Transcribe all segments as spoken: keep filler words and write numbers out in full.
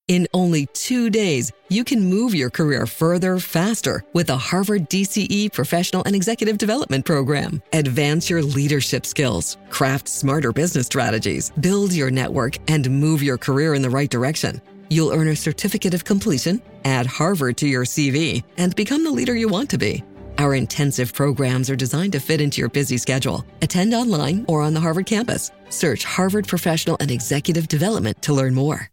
In only two days, you can move your career further, faster with the Harvard D C E Professional and Executive Development Program. Advance your leadership skills, craft smarter business strategies, build your network, and move your career in the right direction. You'll earn a certificate of completion, add Harvard to your C V, and become the leader you want to be. Our intensive programs are designed to fit into your busy schedule. Attend online or on the Harvard campus. Search Harvard Professional and Executive Development to learn more.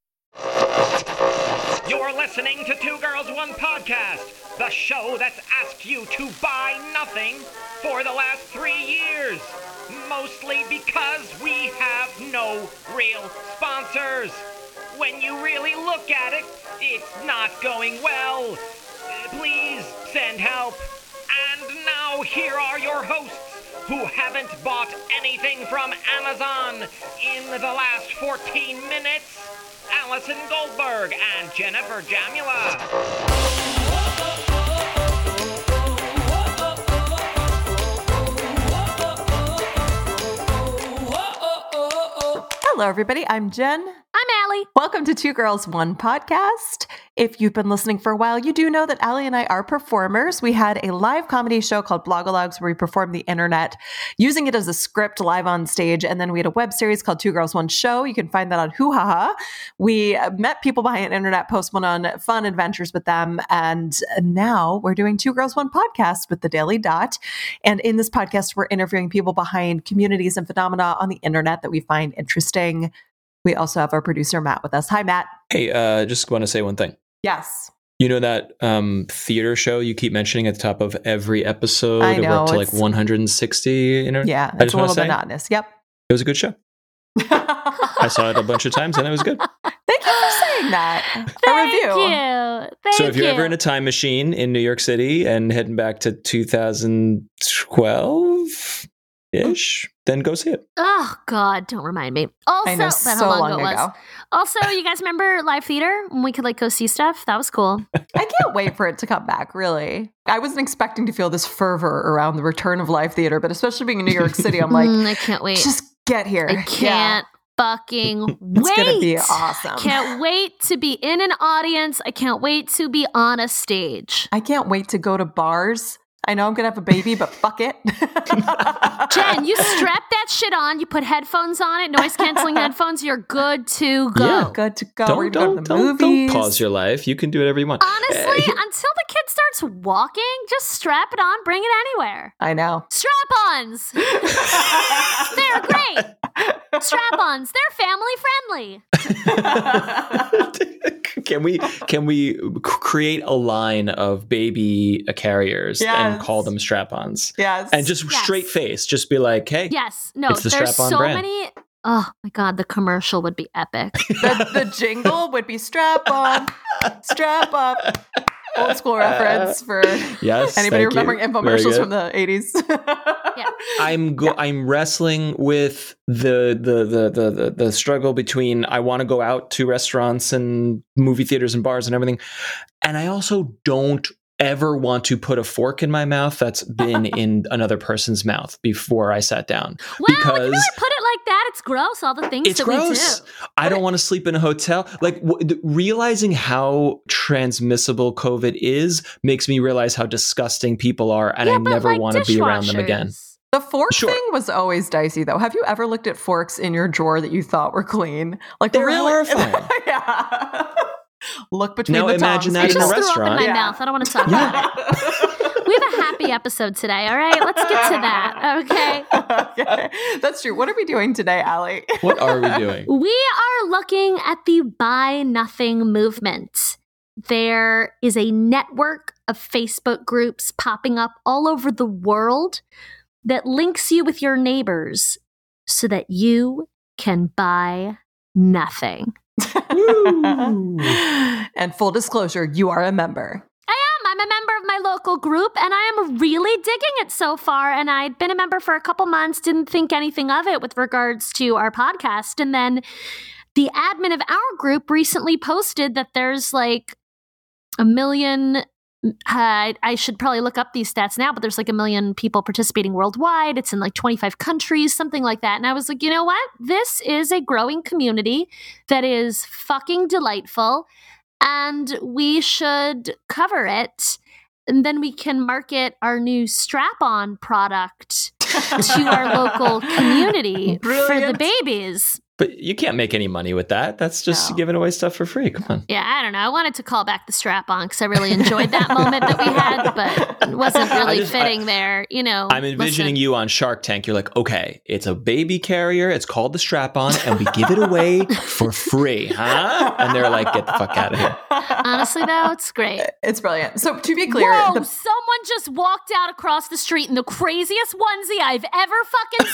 You're listening to Two Girls, One Podcast, the show that's asked you to buy nothing for the last three years. Mostly because we have no real sponsors. When you really look at it, it's not going well. Please send help. And now here are your hosts who haven't bought anything from Amazon in the last fourteen minutes. Allison Goldberg and Jennifer Jamula. Hello, everybody. I'm Jen. I'm Allie. Welcome to Two Girls, One Podcast. If you've been listening for a while, you do know that Allie and I are performers. We had a live comedy show called Blogalogs where we performed the internet using it as a script live on stage. And then we had a web series called Two Girls, One Show. You can find that on Hoo Ha Ha. We met people behind internet, post went on fun adventures with them. And now we're doing Two Girls, One Podcast with the Daily Dot. And in this podcast, we're interviewing people behind communities and phenomena on the internet that we find interesting. We also have our producer, Matt, with us. Hi, Matt. Hey, uh, just want to say one thing. Yes. You know that um, theater show you keep mentioning at the top of every episode? I know. We're up to like one hundred sixty. You know? Yeah, I it's a little monotonous. Yep. It was a good show. I saw it a bunch of times and it was good. Thank you for saying that. Thank a review. you. Thank so if you're you. ever in a time machine in New York City and heading back to two thousand twelve-ish, then go see it. Oh, God, don't remind me. Also, I know, that's so how long, long ago it was. ago. Also, you guys remember live theater when we could like go see stuff? That was cool. I can't wait for it to come back, really. I wasn't expecting to feel this fervor around the return of live theater, but especially being in New York City, I'm like, Mm, I can't wait. just get here. I can't fucking wait. It's going to be awesome. Can't wait to be in an audience. I can't wait to be on a stage. I can't wait to go to bars. I know I'm going to have a baby, but fuck it. Jen, you strap that shit on. You put headphones on it, noise canceling headphones. You're good to go. Yeah. Good to go. Don't, We're don't, going to the don't, movies. don't pause your life. You can do whatever you want. Honestly, Uh, he- until the kid starts walking, just strap it on, bring it anywhere. I know. Strap-ons. They're great. Strap-ons. They're family friendly. can we can we create a line of baby carriers Yes. and call them strap-ons? Yes. And just Yes. straight face, just be like, hey, Yes. No, It's the there's strap-on so brand. many. Oh my God, the commercial would be epic. the, the jingle would be strap on, strap up. Old school reference for yes, anybody thank you. remembering Very infomercials good. from the eighties. Yeah. I'm go- I'm wrestling with the the, the the the the struggle between I want to go out to restaurants and movie theaters and bars and everything, and I also don't ever want to put a fork in my mouth that's been in another person's mouth before I sat down. Wow, if you because really put it like that, it's gross. All the things it's that gross. we do. I don't want to sleep in a hotel. Like w- th- realizing how transmissible COVID is makes me realize how disgusting people are, and Yeah, I but never like want to be around them again. dishwashers. The fork Sure. thing was always dicey, though. Have you ever looked at forks in your drawer that you thought were clean? Like They're really? horrifying. Yeah. Look between Now the imagine tongs. that I in a just threw up in my restaurant. Yeah. mouth. I don't want to talk about it. We have a happy episode today, all right? Let's get to that, okay? Okay. That's true. What are we doing today, Allie? What are we doing? We are looking at the Buy Nothing movement. There is a network of Facebook groups popping up all over the world that links you with your neighbors so that you can buy nothing. And full disclosure, you are a member. I am. I'm a member of my local group, and I am really digging it so far. And I'd been a member for a couple months, didn't think anything of it with regards to our podcast. And then the admin of our group recently posted that there's like a million I, I should probably look up these stats now, but there's like a million people participating worldwide. It's in like twenty-five countries, something like that. And I was like, you know what? This is a growing community that is fucking delightful, and we should cover it. And then we can market our new strap-on product to our local community Brilliant. for the babies. But you can't make any money with that. That's just No. giving away stuff for free. Come on. Yeah, I don't know. I wanted to call back the strap-on because I really enjoyed that moment that we had, but it wasn't really I just- fitting I- there. You know, I'm envisioning listen. you on Shark Tank. You're like, okay, it's a baby carrier. It's called the strap-on, and we give it away for free, huh? And they're like, get the fuck out of here. Honestly, though, it's great. It's brilliant. So to be clear, Whoa, the, someone just walked out across the street in the craziest onesie I've ever fucking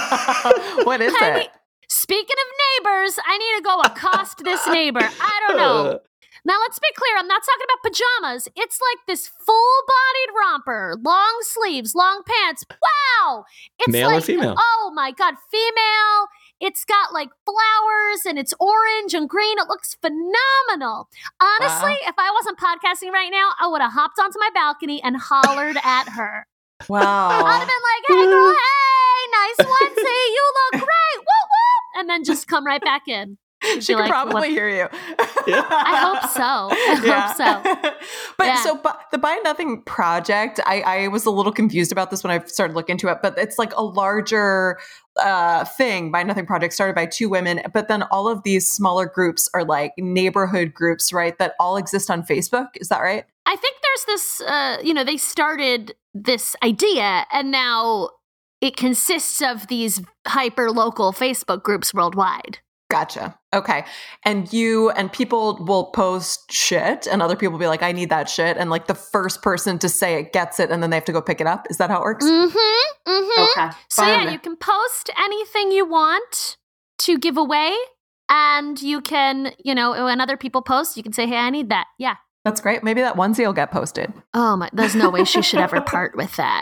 seen. what is I it? mean, speaking of neighbors, I need to go accost this neighbor. I don't know. Now, let's be clear. I'm not talking about pajamas. It's like this full-bodied romper, long sleeves, long pants. Wow. It's Male or like, female? Oh, my God. Female. It's got like flowers and it's orange and green. It looks phenomenal. Honestly, Wow. if I wasn't podcasting right now, I would have hopped onto my balcony and hollered at her. I'd Wow. have been like, hey, girl, hey, nice onesie. You look great. Whoop, whoop. And then just come right back in. She'd She be could like, probably "What?" hear you. I hope so. I hope so. But Yeah. so bu- the Buy Nothing project, I, I was a little confused about this when I started looking into it, but it's like a larger uh, thing. Buy Nothing project started by two women, but then all of these smaller groups are like neighborhood groups, right? That all exist on Facebook. Is that right? I think there's this, uh, you know, they started this idea and now it consists of these hyper local Facebook groups worldwide. Gotcha. Okay. And you and people will post shit and other people will be like, I need that shit. And like the first person to say it gets it and then they have to go pick it up. Is that how it works? Mm-hmm. Mm-hmm. Okay. So Fun. yeah, you can post anything you want to give away. And you can, you know, when other people post, you can say, hey, I need that. Yeah. That's great. Maybe that onesie will get posted. Oh my, there's no way she should ever part with that.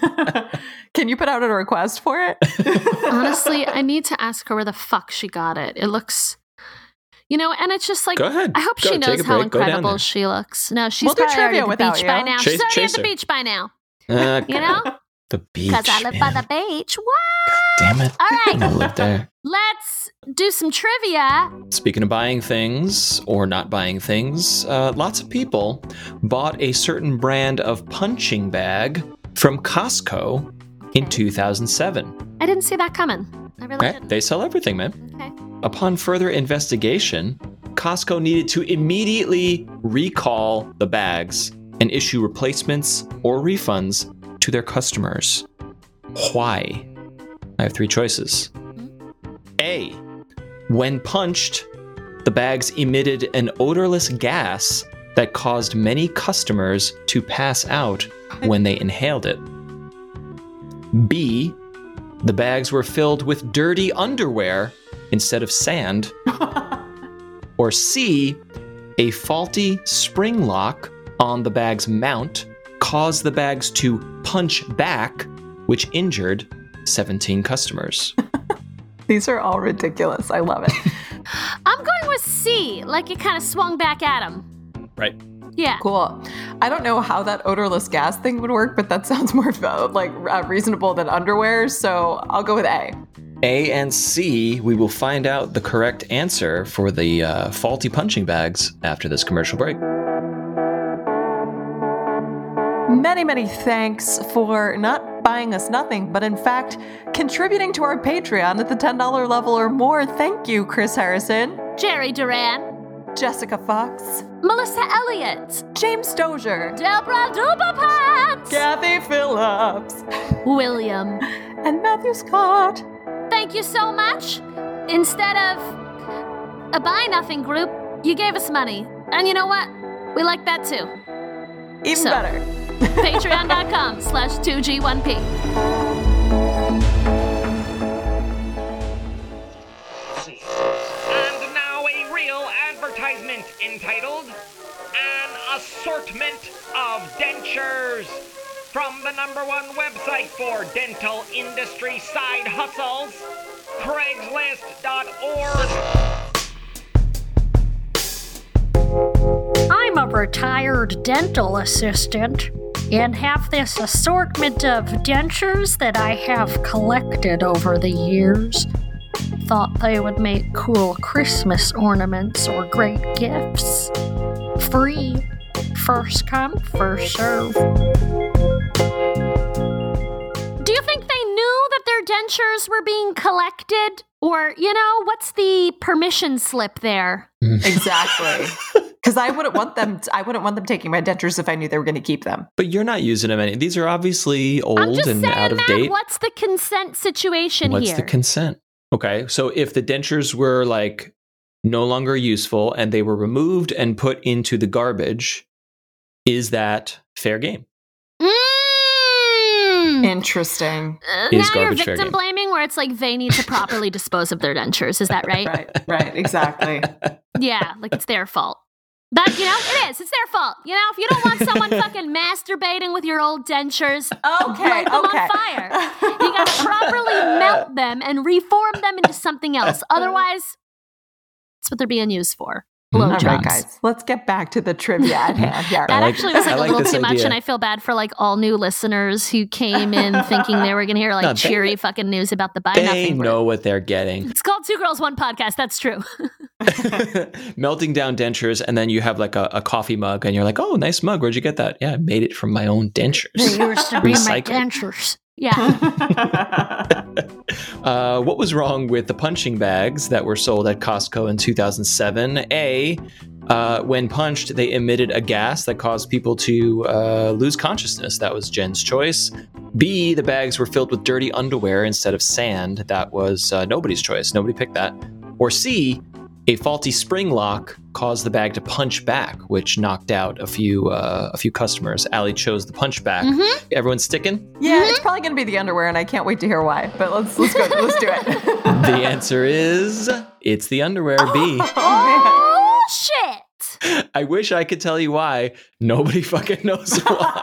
Can you put out a request for it? Honestly, I need to ask her where the fuck she got it. It looks, you know, and it's just like, Go ahead. I hope Go, she take knows a how break. Go down incredible there. she looks. No, she's We'll do probably already trivia at the without beach you. by now. Chase- she's already chase at the her. beach by now. Uh, You know? the beach. Because I live by man. the beach. What? Damn it. All right. I live there. Let's do some trivia. Speaking of buying things or not buying things, uh, lots of people bought a certain brand of punching bag from Costco in two thousand seven. I didn't see that coming. I really Okay, didn't. they sell everything, man. Okay. Upon further investigation, Costco needed to immediately recall the bags and issue replacements or refunds to their customers. Why? I have three choices. A. When punched, the bags emitted an odorless gas that caused many customers to pass out when they inhaled it. B. The bags were filled with dirty underwear instead of sand. Or C. A faulty spring lock on the bag's mount caused the bags to punch back, which injured seventeen customers. These are all ridiculous. I love it. I'm going with C, like it kind of swung back at him. Right. Yeah. Cool. I don't know how that odorless gas thing would work, but that sounds more uh, like uh, reasonable than underwear. So I'll go with A. A and C, we will find out the correct answer for the uh, faulty punching bags after this commercial break. Many, many thanks for not buying us nothing, but in fact, contributing to our Patreon at the ten dollars level or more. Thank you, Chris Harrison, Jerry Duran, Jessica Fox, Melissa Elliott, James Dozier, Deborah Dubapants, Kathy Phillips, William. and Matthew Scott. Thank you so much. Instead of a buy nothing group, you gave us money. And you know what? We like that too. Even So- better. Patreon.com slash 2G1P. And now a real advertisement entitled An Assortment of Dentures from the number one website for dental industry side hustles, Craigslist dot org. I'm a retired dental assistant and have this assortment of dentures that I have collected over the years. Thought they would make cool Christmas ornaments or great gifts. Free. First come, first serve. Do you think they knew that their dentures were being collected? Or, you know, what's the permission slip there? Exactly. Because I wouldn't want them. I wouldn't want them taking my dentures if I knew they were going to keep them. But you're not using them any. These are obviously old I'm just and saying, out of Matt, date. what's the consent situation What's here? the consent? Okay, so if the dentures were like no longer useful and they were removed and put into the garbage, is that fair game? Mm. Interesting. Uh, Is now you're garbage fair victim game? blaming, where it's like they need to properly dispose of their dentures. Is that right? Right. Right. Exactly. Yeah, like it's their fault. That, you know, it is. It's their fault. You know, if you don't want someone fucking masturbating with your old dentures, Okay. light them Okay. on fire. You got to properly melt them and reform them into something else. Otherwise, that's what they're being used for. Mm. All right, Blowjobs. guys. Let's get back to the trivia at hand here. That I like- actually was like I a like little this too much, idea. and I feel bad for like all new listeners who came in thinking they were going to hear like No, they- cheery fucking news about the buy They nothing. know what they're getting. It's called Two Girls One Podcast. That's true. Melting down dentures, and then you have like a, a coffee mug, and you're like, "Oh, nice mug. Where'd you get that?" Yeah, I made it from my own dentures. They used to be my Recycled. dentures. Yeah. Uh, what was wrong with the punching bags that were sold at Costco in two thousand seven? A, uh, when punched, they emitted a gas that caused people to uh, lose consciousness. That was Jen's choice. B, the bags were filled with dirty underwear instead of sand. That was uh, nobody's choice. Nobody picked that. Or C, a faulty spring lock caused the bag to punch back, which knocked out a few uh, a few customers. Allie chose the punch back. Mm-hmm. Everyone's sticking? Yeah, it's probably going to be the underwear, and I can't wait to hear why. But let's let's go. Let's do it. The answer is it's the underwear. B. Oh, shit. I wish I could tell you why. Nobody fucking knows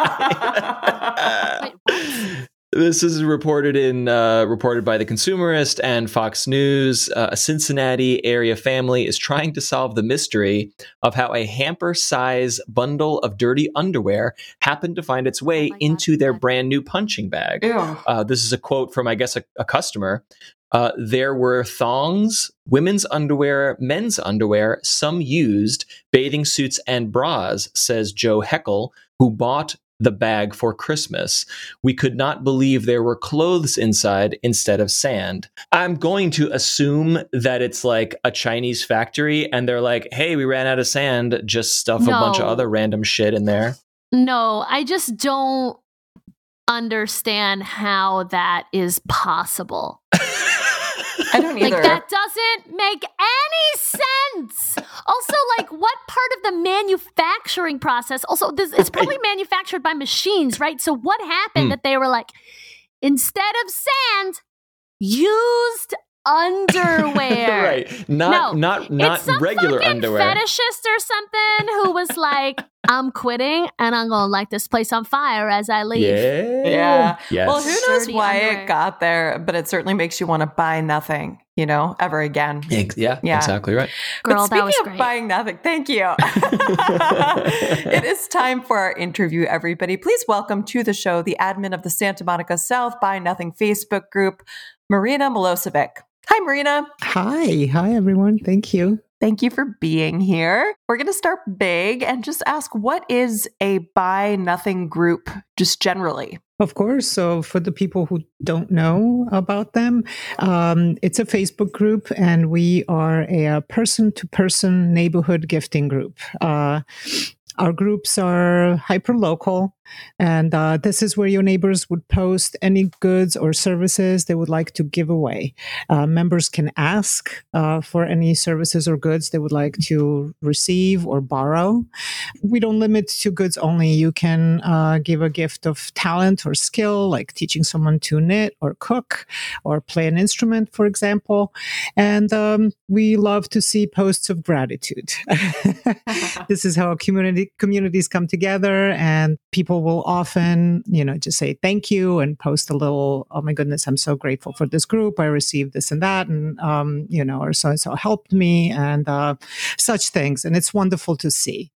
why. Wait, what? This is reported in uh, reported by The Consumerist and Fox News. Uh, a Cincinnati area family is trying to solve the mystery of how a hamper-size bundle of dirty underwear happened to find its way Oh my God, into their God. brand new punching bag. Ew. Uh, this is a quote from, I guess, a, a customer. Uh, there were thongs, women's underwear, men's underwear, some used, bathing suits, and bras, says Joe Heckel, who bought the bag for Christmas. We could not believe there were clothes inside instead of sand. I'm going to assume that it's like a Chinese factory and they're like, hey, we ran out of sand, just stuff a bunch of No. other random shit in there. No, I just don't understand how that is possible. I don't Like, either. that doesn't make any sense. Also, like, what part of the manufacturing process? Also, this it's probably manufactured by machines, right? So, what happened Hmm. that they were like, instead of sand, used underwear? Right. Not No, not not it's some regular fucking underwear. fetishist or something who was like, I'm quitting and I'm gonna light this place on fire as I leave. Yeah. Yeah. Yes. Well, who knows Dirty why underwear. it got there, but it certainly makes you want to buy nothing, you know, ever again. Ex- yeah, Yeah. exactly right. Girl, but speaking that was of great. buying nothing, thank you. It is time for our interview, everybody. Please welcome to the show the admin of the Santa Monica South Buy Nothing Facebook group, Marina Milosevic. Hi, Marina. Hi. Hi, everyone. Thank you. Thank you for being here. We're going to start big and just ask, what is a Buy Nothing group, just generally? Of course. So, for the people who don't know about them, um, it's a Facebook group, and we are a person to person neighborhood gifting group. Uh, Our groups are hyper local, and uh, this is where your neighbors would post any goods or services they would like to give away. Uh, members can ask uh, for any services or goods they would like to receive or borrow. We don't limit to goods only. You can uh, give a gift of talent or skill, like teaching someone to knit or cook or play an instrument, for example. And um, we love to see posts of gratitude. This is how community communities come together, and people will often, you know, just say thank you and post a little, oh my goodness, I'm so grateful for this group. I received this and that, and, um, you know, or so-and-so helped me, and uh, such things. And it's wonderful to see.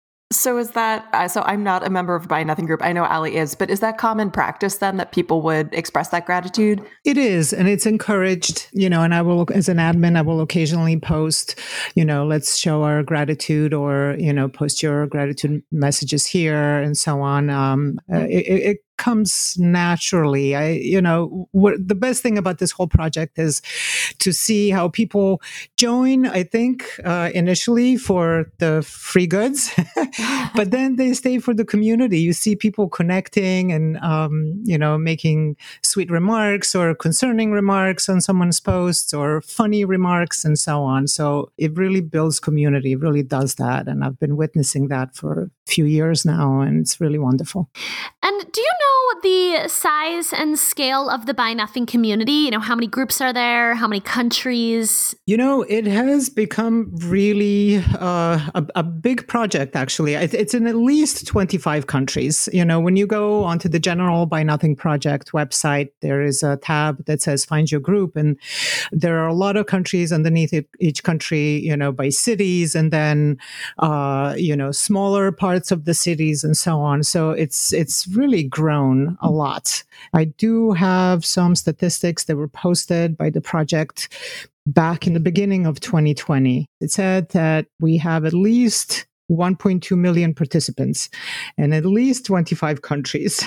So is that, uh, so I'm not a member of Buy Nothing Group. I know Ali is, but is that common practice then that people would express that gratitude? It is, and it's encouraged, you know, and I will, as an admin, I will occasionally post, you know, let's show our gratitude, or, you know, post your gratitude messages here and so on. Um, it, it comes naturally. I, you know, what, the best thing about this whole project is to see how people join, I think, uh, initially for the free goods, but then they stay for the community. You see people connecting and, um, you know, making sweet remarks or concerning remarks on someone's posts or funny remarks and so on. So it really builds community. It really does that. And I've been witnessing that for a few years now, and it's really wonderful. And do you know the size and scale of the Buy Nothing community? You know, how many groups are there? How many countries? You know, it has become really uh, a, a big project, actually. It's in at least twenty-five countries. You know, when you go onto the general Buy Nothing Project website, there is a tab that says Find Your Group. And there are a lot of countries underneath it, each country, you know, by cities, and then, uh, you know, smaller parts of the cities and so on. So it's it's really grown a lot. I do have some statistics that were posted by the project back in the beginning of twenty twenty. It said that we have at least one point two million participants in at least twenty-five countries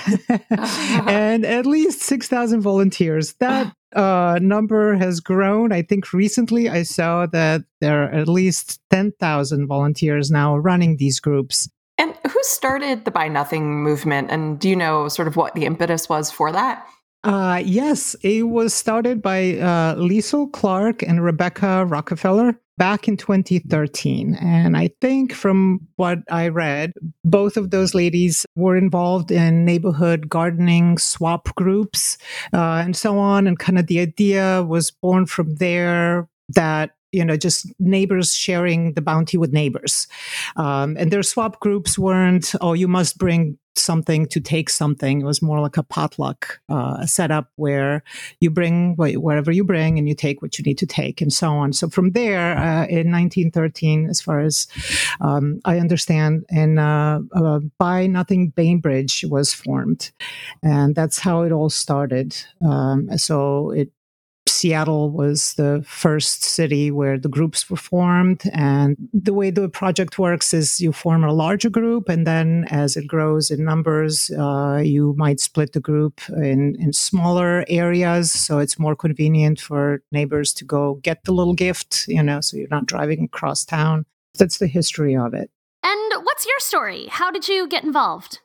and at least six thousand volunteers. That uh, number has grown. I think recently I saw that there are at least ten thousand volunteers now running these groups. And who started the Buy Nothing movement? And do you know sort of what the impetus was for that? Uh, yes, it was started by uh, Liesl Clark and Rebecca Rockefeller back in twenty thirteen. And I think from what I read, both of those ladies were involved in neighborhood gardening swap groups uh, and so on. And kind of the idea was born from there that, you know, just neighbors sharing the bounty with neighbors. Um, and their swap groups weren't, oh, you must bring something to take something. It was more like a potluck uh, setup where you bring whatever you bring and you take what you need to take and so on. So from there, uh, in nineteen thirteen, as far as um, I understand, and uh, uh, Buy Nothing Bainbridge was formed. And that's how it all started. Um, so it Seattle was the first city where the groups were formed. And the way the project works is you form a larger group, and then as it grows in numbers, uh, you might split the group in, in smaller areas. So it's more convenient for neighbors to go get the little gift, you know, so you're not driving across town. That's the history of it. And what's your story? How did you get involved?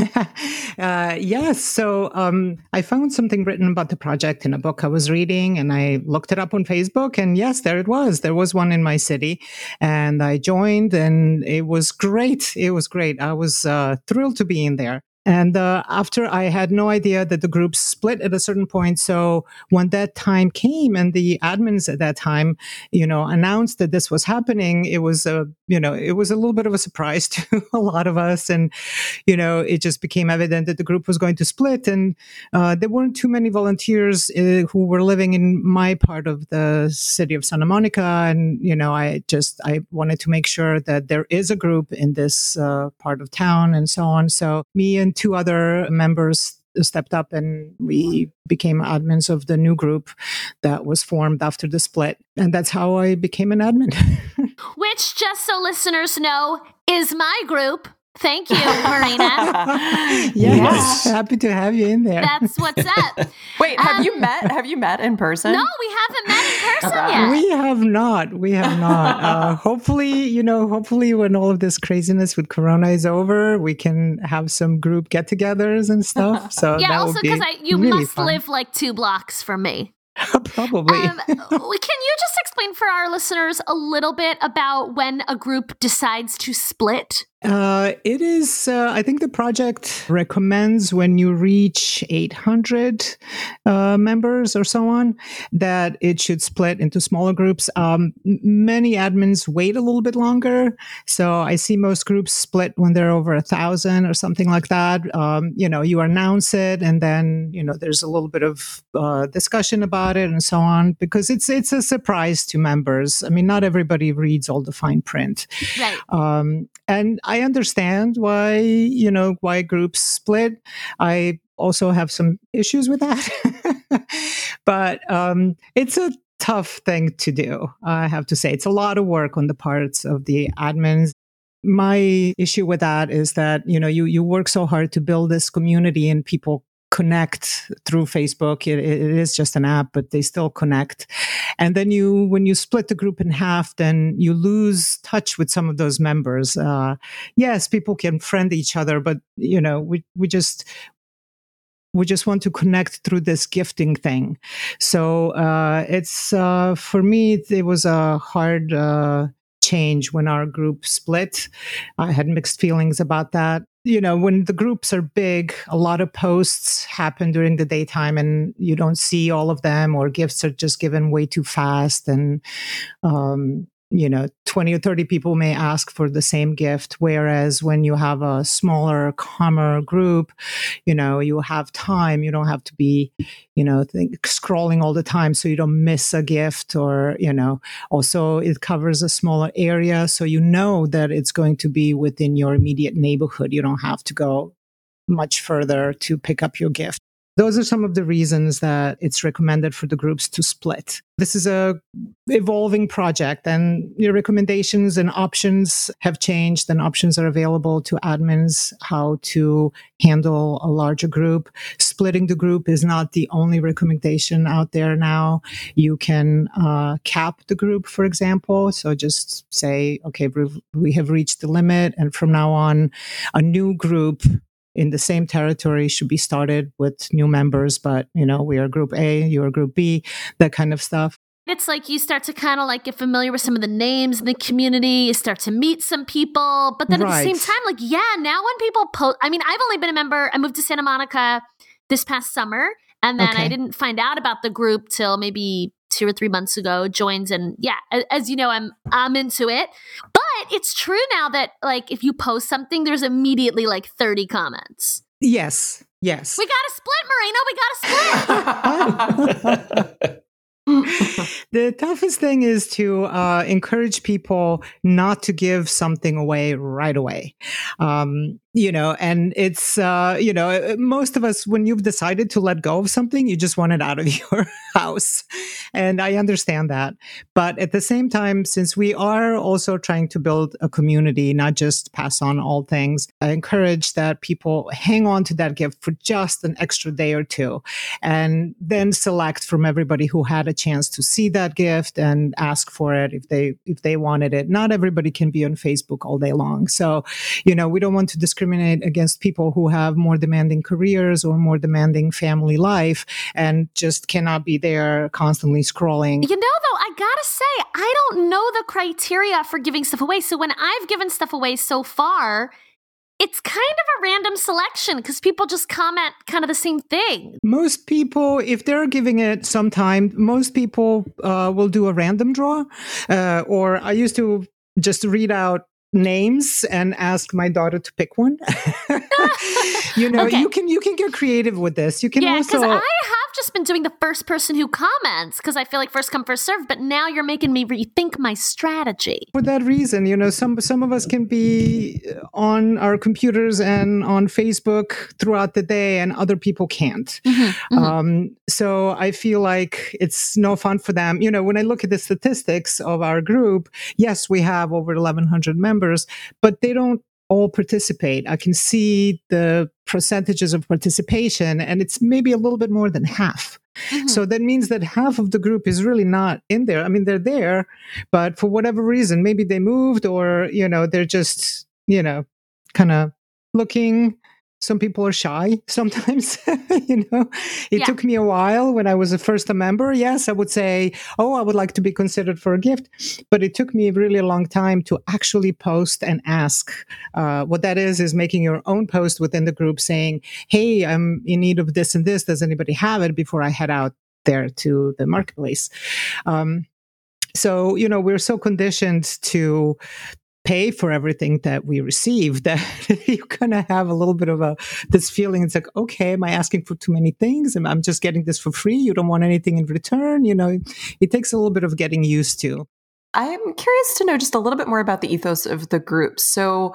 uh, yes. So um, I found something written about the project in a book I was reading, and I looked it up on Facebook. And yes, there it was. There was one in my city, and I joined, and it was great. It was great. I was uh, thrilled to be in there. And uh, after I had no idea that the group split at a certain point. So when that time came and the admins at that time, you know, announced that this was happening, it was a, you know, it was a little bit of a surprise to a lot of us. And, you know, it just became evident that the group was going to split. And uh, there weren't too many volunteers uh, who were living in my part of the city of Santa Monica. And, you know, I just, I wanted to make sure that there is a group in this uh, part of town and so on. So me and two other members stepped up, and we became admins of the new group that was formed after the split. And that's how I became an admin. Which, just so listeners know, is my group. Thank you, Marina. Yes, nice. Happy to have you in there. That's what's up. Wait, have Um, you met? Have you met in person? No, we haven't met in person yet. We have not. We have not. Uh, hopefully, you know, hopefully when all of this craziness with Corona is over, we can have some group get-togethers and stuff. So yeah, that also would be because you really must fun. live like two blocks from me. Probably. Um, can you just explain for our listeners a little bit about when a group decides to split? Uh, it is, uh, I think the project recommends when you reach eight hundred uh, members or so on, that it should split into smaller groups. Um, many admins wait a little bit longer. So I see most groups split when they're over a thousand or something like that. Um, you know, you announce it, and then, you know, there's a little bit of uh, discussion about it and so on, because it's, it's a surprise to members. I mean, not everybody reads all the fine print. Right. Um, and I I understand why, you know, why groups split. I also have some issues with that. But um, it's a tough thing to do, I have to say. It's a lot of work on the parts of the admins. My issue with that is that, you know, you, you work so hard to build this community and people connect through Facebook. It, it is just an app, but they still connect. And then you, when you split the group in half, then you lose touch with some of those members. Uh, yes, people can friend each other, but, you know, we, we just, we just want to connect through this gifting thing. So uh, it's, uh, for me, it was a hard uh, change when our group split. I had mixed feelings about that. You know, when the groups are big, a lot of posts happen during the daytime and you don't see all of them, or gifts are just given way too fast. And, um, you know, twenty or thirty people may ask for the same gift. Whereas when you have a smaller, calmer group, you know, you have time. You don't have to be, you know, think, scrolling all the time so you don't miss a gift, or, you know, also it covers a smaller area. So you know that it's going to be within your immediate neighborhood. You don't have to go much further to pick up your gift. Those are some of the reasons that it's recommended for the groups to split. This is a evolving project, and your recommendations and options have changed, and options are available to admins how to handle a larger group. Splitting the group is not the only recommendation out there now. You can uh, cap the group, for example. So just say, okay, we have reached the limit, and from now on, a new group in the same territory should be started with new members, but, you know, we are group A, you are group B, that kind of stuff. It's like you start to kind of like get familiar with some of the names in the community. You start to meet some people, but then at Right. the same time, like, yeah, now when people post, I mean, I've only been a member, I moved to Santa Monica this past summer, and then Okay. I didn't find out about the group till maybe two or three months ago, joined. And yeah, a- as you know, I'm, I'm into it, but it's true now that like, if you post something, there's immediately like thirty comments. Yes, yes. We got to split, Marino. We got to split. The toughest thing is to uh, encourage people not to give something away right away. Um, you know, and it's, uh, you know, most of us, when you've decided to let go of something, you just want it out of your house. And I understand that. But at the same time, since we are also trying to build a community, not just pass on all things, I encourage that people hang on to that gift for just an extra day or two, and then select from everybody who had a chance to see that gift and ask for it if they if they wanted it. Not everybody can be on Facebook all day long. So, you know, we don't want to discriminate against people who have more demanding careers or more demanding family life and just cannot be there constantly scrolling. You know, though, I gotta say, I don't know the criteria for giving stuff away. So when I've given stuff away so far, it's kind of a random selection because people just comment kind of the same thing. Most people, if they're giving it some time, most people uh, will do a random draw. Uh, or I used to just read out names and ask my daughter to pick one. You know, Okay. you can you can get creative with this. You can Yeah, because also I have just been doing the first person who comments because I feel like first come, first serve. But now you're making me rethink my strategy. for that reason, you know, some some of us can be on our computers and on Facebook throughout the day, and other people can't. Mm-hmm, mm-hmm. Um, so I feel like it's no fun for them. You know, when I look at the statistics of our group, yes, we have over eleven hundred members, but they don't all participate. I can see the percentages of participation, and it's maybe a little bit more than half. Mhm. So that means that half of the group is really not in there. I mean, they're there, but for whatever reason, maybe they moved, or, you know, they're just, you know, kind of looking. Some people are shy sometimes, you know. It Yeah. took me a while when I was a first a member. Yes, I would say, oh, I would like to be considered for a gift. But it took me really a long time to actually post and ask. Uh, what that is, is making your own post within the group saying, hey, I'm in need of this and this. Does anybody have it, before I head out there to the marketplace? Um, so, you know, we're so conditioned to pay for everything that we receive that you kind of have a little bit of a this feeling. It's like, okay, am I asking for too many things? Am I'm just getting this for free? You don't want anything in return? You know, it takes a little bit of getting used to. I'm curious to know just a little bit more about the ethos of the group. So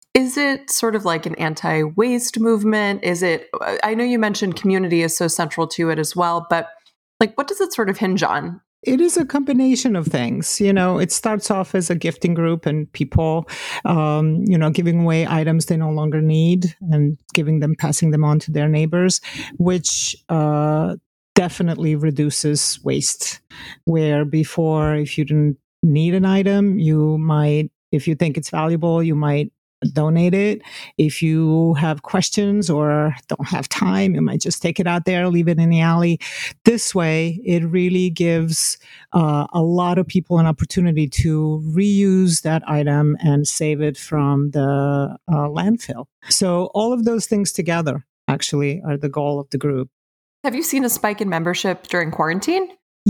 Is it sort of like an anti-waste movement? Is it, I know you mentioned community is so central to it as well, but like, what does it sort of hinge on? It is a combination of things. You know, it starts off as a gifting group and people, um, you know, giving away items they no longer need and giving them, passing them on to their neighbors, which uh, definitely reduces waste. Where before, if you didn't need an item, you might, if you think it's valuable, you might donate it. If you have questions or don't have time, you might just take it out there, leave it in the alley. This way, it really gives uh, a lot of people an opportunity to reuse that item and save it from the uh, landfill. So all of those things together actually are the goal of the group. Have you seen a spike in membership during quarantine?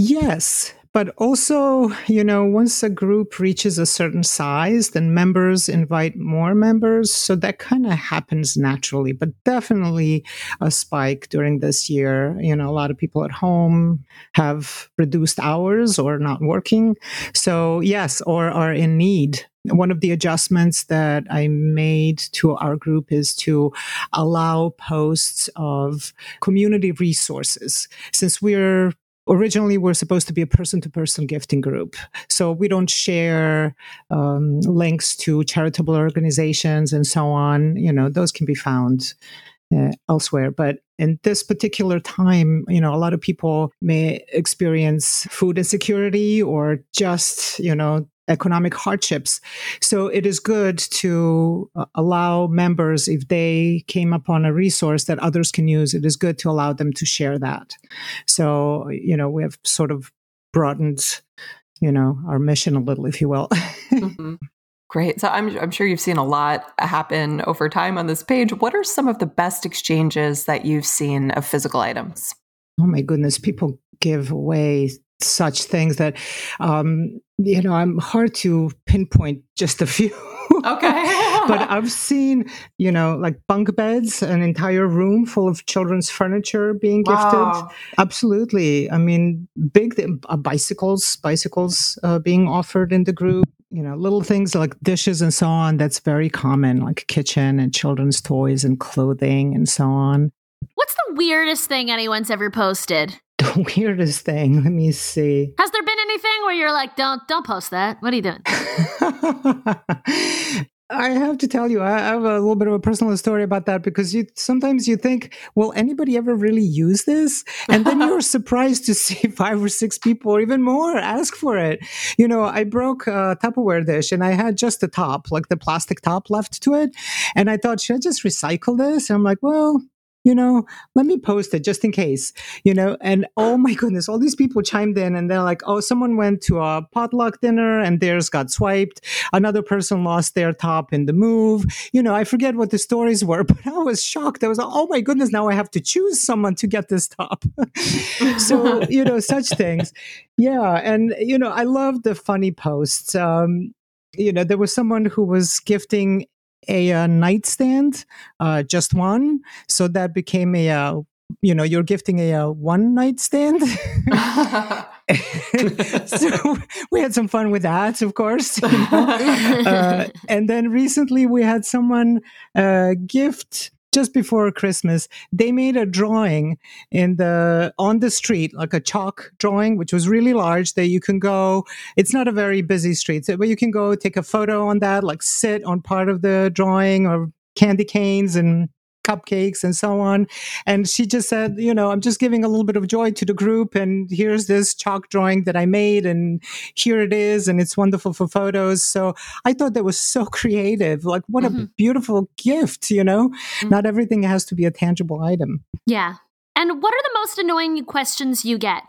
Yes. But also, you know, once a group reaches a certain size, then members invite more members. So that kind of happens naturally, but definitely a spike during this year. You know, a lot of people at home have reduced hours or not working. So yes, or are in need. One of the adjustments that I made to our group is to allow posts of community resources. Since we're Originally, we're supposed to be a person-to-person gifting group. So we don't share um, links to charitable organizations and so on. You know, those can be found uh, elsewhere. But in this particular time, you know, a lot of people may experience food insecurity or just, you know, economic hardships. So it is good to uh, allow members, if they came upon a resource that others can use, it is good to allow them to share that. So, you know, we have sort of broadened, you know, our mission a little, if you will. Mm-hmm. Great. So I'm, I'm sure you've seen a lot happen over time on this page. What are some of the best exchanges that you've seen of physical items? Oh my goodness, people give away such things that, um, you know, I'm hard to pinpoint just a few. Okay. But I've seen, you know, like bunk beds, an entire room full of children's furniture being gifted. Wow. Absolutely. I mean, big uh, bicycles, bicycles uh, being offered in the group. You know, little things like dishes and so on. That's very common, like kitchen and children's toys and clothing and so on. What's the weirdest thing anyone's ever posted? The weirdest thing, let me see. Has there been anything where you're like, don't don't post that? What are you doing? I have to tell you, I have a little bit of a personal story about that, because you sometimes you think, will anybody ever really use this? And then you're surprised to see five or six people or even more ask for it. You know, I broke a Tupperware dish and I had just the top, like the plastic top left to it. And I thought, should I just recycle this? And I'm like, well, you know, let me post it just in case, you know, and oh my goodness, all these people chimed in and they're like, oh, someone went to a potluck dinner and theirs got swiped. Another person lost their top in the move. You know, I forget what the stories were, but I was shocked. I was like, oh my goodness, now I have to choose someone to get this top. So, you know, such things. Yeah. And, you know, I love the funny posts. Um, you know, there was someone who was gifting a, a nightstand, uh, just one. So that became a, uh, you know, you're gifting a, a one nightstand. So we had some fun with that, of course. You know? uh, and then recently we had someone uh, gift just before Christmas. They made a drawing in the on the street, like a chalk drawing, which was really large, that you can go, it's not a very busy street, but you can go take a photo on that, like sit on part of the drawing, or candy canes and cupcakes and so on. And she just said, you know, I'm just giving a little bit of joy to the group, and here's this chalk drawing that I made, and here it is, and it's wonderful for photos. So I thought that was so creative. Like, what mm-hmm. a beautiful gift, you know? Mm-hmm. Not everything has to be a tangible item. Yeah. And what are the most annoying questions you get?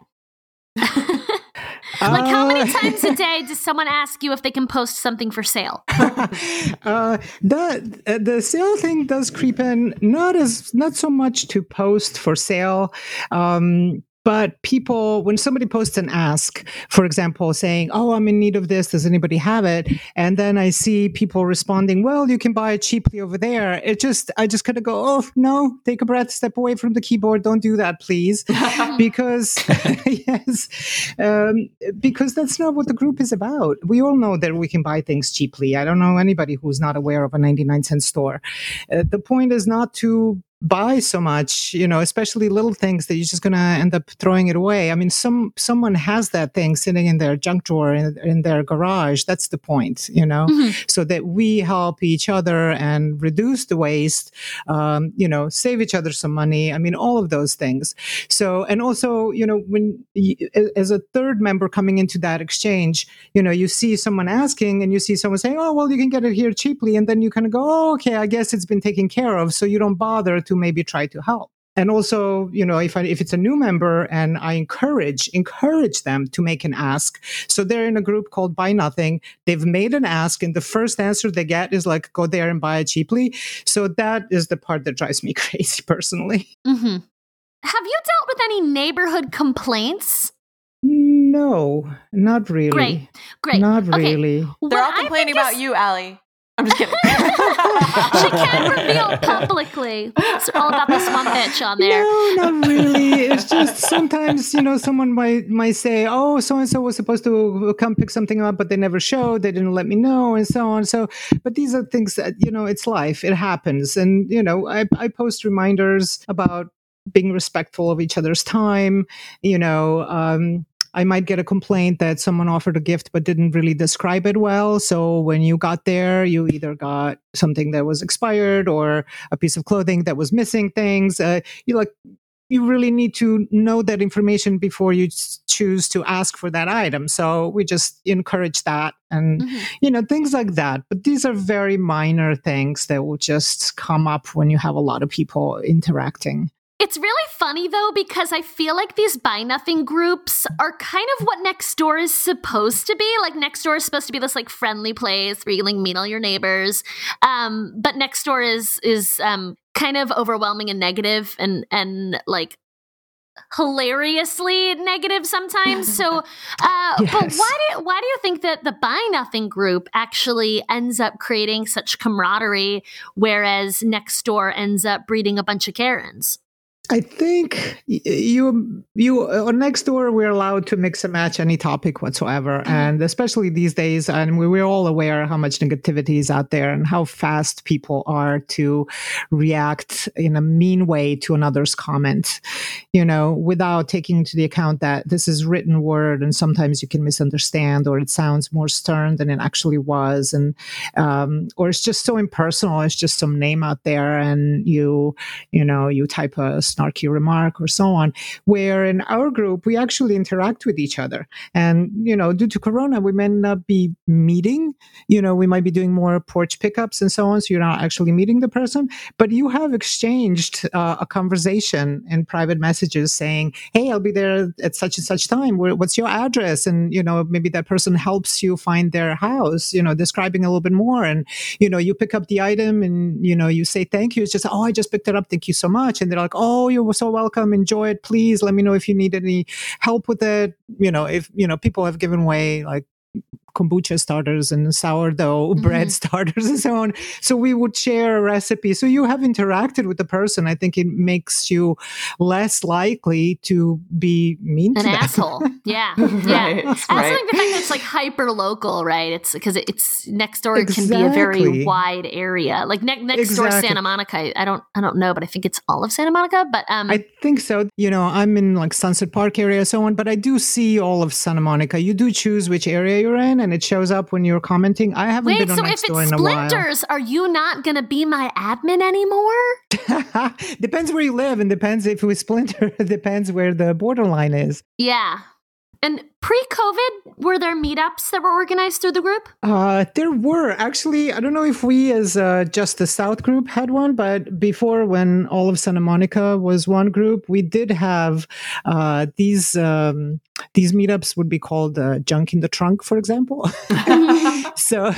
Like, how many times a day does someone ask you if they can post something for sale? uh, the uh, the sale thing does creep in. Not as not so much to post for sale. Um, But people, when somebody posts an ask, for example, saying, oh, I'm in need of this, does anybody have it? And then I see people responding, well, you can buy it cheaply over there. It just, I just kind of go, oh, no, take a breath, step away from the keyboard. Don't do that, please. because, yes, um, because that's not what the group is about. We all know that we can buy things cheaply. I don't know anybody who's not aware of a ninety-nine cent store. Uh, the point is not to buy so much, you know, especially little things that you're just going to end up throwing it away. I mean, some someone has that thing sitting in their junk drawer in, in their garage. That's the point, you know, mm-hmm. so that we help each other and reduce the waste, um, you know, save each other some money. I mean, all of those things. So, and also, you know, when you, as a third member coming into that exchange, you know, you see someone asking and you see someone saying, oh, well, you can get it here cheaply. And then you kind of go, oh, okay, I guess it's been taken care of. So you don't bother to maybe try to help. And also, you know, if I, if it's a new member and I encourage, encourage them to make an ask. So they're in a group called Buy Nothing. They've made an ask and the first answer they get is like, go there and buy it cheaply. So that is the part that drives me crazy personally. Mm-hmm. Have you dealt with any neighborhood complaints? No, not really. Great, great. Not okay. really. They're all complaining about is- you, Allie. I'm just kidding. She can't reveal publicly. It's all about this one bitch on there. No, not really. It's just sometimes, you know, someone might might say, oh, so-and-so was supposed to come pick something up, but they never showed. They didn't let me know and so on. So, but these are things that, you know, it's life. It happens. And, you know, I, I post reminders about being respectful of each other's time, you know, um, I might get a complaint that someone offered a gift but didn't really describe it well. So when you got there, you either got something that was expired or a piece of clothing that was missing things. Uh, you like you really need to know that information before you choose to ask for that item. So we just encourage that and, mm-hmm. you know, things like that. But these are very minor things that will just come up when you have a lot of people interacting. It's really funny, though, because I feel like these Buy Nothing groups are kind of what Nextdoor is supposed to be. Like, Nextdoor is supposed to be this, like, friendly place where you can, like, meet all your neighbors. Um, but Nextdoor is is um, kind of overwhelming and negative and, and like, hilariously negative sometimes. So, uh, yes. But why do, why do you think that the Buy Nothing group actually ends up creating such camaraderie, whereas Nextdoor ends up breeding a bunch of Karens? I think you you on Nextdoor we're allowed to mix and match any topic whatsoever, and especially these days, and we, we're all aware how much negativity is out there and how fast people are to react in a mean way to another's comment, you know, without taking into the account that this is written word and sometimes you can misunderstand or it sounds more stern than it actually was, and um, or it's just so impersonal. It's just some name out there, and you you know you type a snarky remark or so on, where in our group, we actually interact with each other. And, you know, due to Corona, we may not be meeting, you know, we might be doing more porch pickups and so on. So you're not actually meeting the person, but you have exchanged uh, a conversation in private messages saying, hey, I'll be there at such and such time. What's your address? And, you know, maybe that person helps you find their house, you know, describing a little bit more. And, you know, you pick up the item and, you know, you say, thank you. It's just, oh, I just picked it up. Thank you so much. And they're like, oh, you were so welcome. Enjoy it. Please let me know if you need any help with it. You know, if, you know, people have given away like kombucha starters and sourdough mm-hmm. bread starters and so on. So we would share a recipe. So you have interacted with the person. I think it makes you less likely to be mean An to them. An asshole. Yeah. right, yeah. Right. I also think the fact that it's like hyper local, right? It's because it's next door exactly. can be a very wide area. Like ne- next exactly. door Santa Monica. I don't I don't know, but I think it's all of Santa Monica. But um I think so. You know, I'm in like Sunset Park area, so on, but I do see all of Santa Monica. You do choose which area you're in, and it shows up when you're commenting. I haven't Wait, been on so Nextdoor if it's in a while. Splinters, are you not going to be my admin anymore? Depends where you live, and depends if we Splinter. It depends where the borderline is. Yeah. And Pre-COVID, were there meetups that were organized through the group? Uh, there were actually. I don't know if we, as uh, just the South group, had one, but before, when all of Santa Monica was one group, we did have uh, these. Um, these meetups would be called uh, "Junk in the Trunk," for example. so,